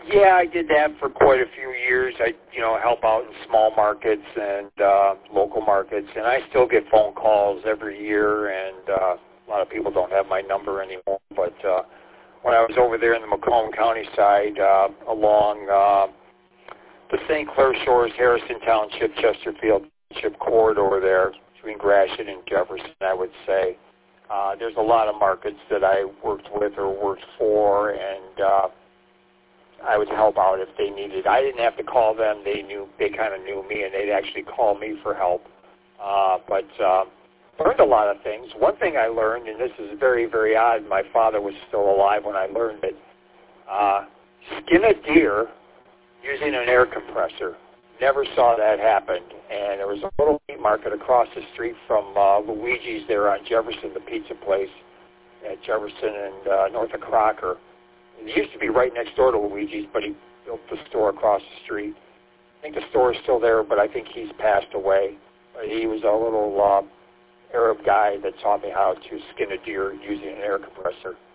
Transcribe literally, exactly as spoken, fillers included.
Yeah, I did that for quite a few years. I, you know, help out in small markets and uh, local markets, and I still get phone calls every year, and uh, a lot of people don't have my number anymore. But uh, when I was over there in the Macomb County side, uh, along uh, the Saint Clair Shores, Harrison Township, Chesterfield Township corridor there, between Gratiot and Jefferson, I would say, uh, there's a lot of markets that I worked with or worked for, and uh, I would help out if they needed. I didn't have to call them. They knew. They kind of knew me, and they'd actually call me for help. Uh, but uh, learned a lot of things. One thing I learned, and this is very, very odd. My father was still alive when I learned it. Uh, skin a deer using an air compressor. Never saw that happen. And there was a little meat market across the street from uh, Luigi's there on Jefferson, the pizza place at Jefferson and uh, north of Crocker. It used to be right next door to Luigi's, but he built the store across the street. I think the store is still there, but I think he's passed away. But he was a little uh, Arab guy that taught me how to skin a deer using an air compressor.